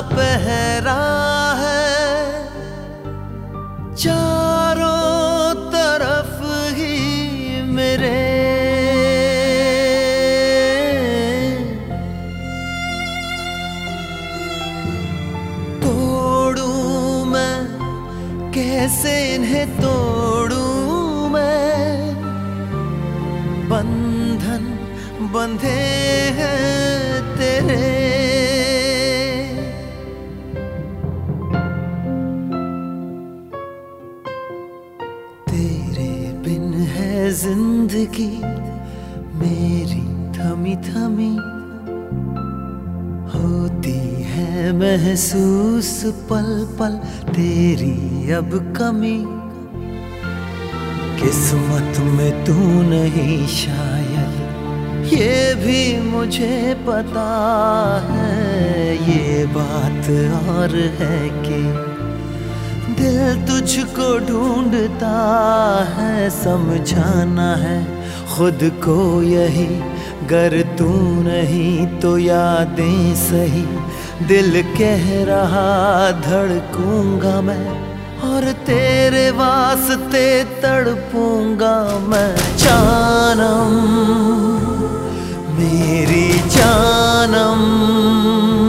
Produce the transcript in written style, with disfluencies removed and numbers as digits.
पहरा है, चारों तरफ ही मेरे। तोड़ूं मैं कैसे इन्हें तोड़ूं मैं, बंधन बंधे हैं तेरे। तेरे बिन है जिंदगी मेरी थमी थमी, होती है महसूस पल पल तेरी अब कमी। किस्मत में तू नहीं शायद ये भी मुझे पता है, ये बात और है कि दिल तुझको ढूंढता है। समझाना है खुद को यही, गर तू नहीं तो यादें सही। दिल कह रहा धड़कूंगा मैं, और तेरे वास्ते तड़पूंगा मैं। जानम मेरी जानम।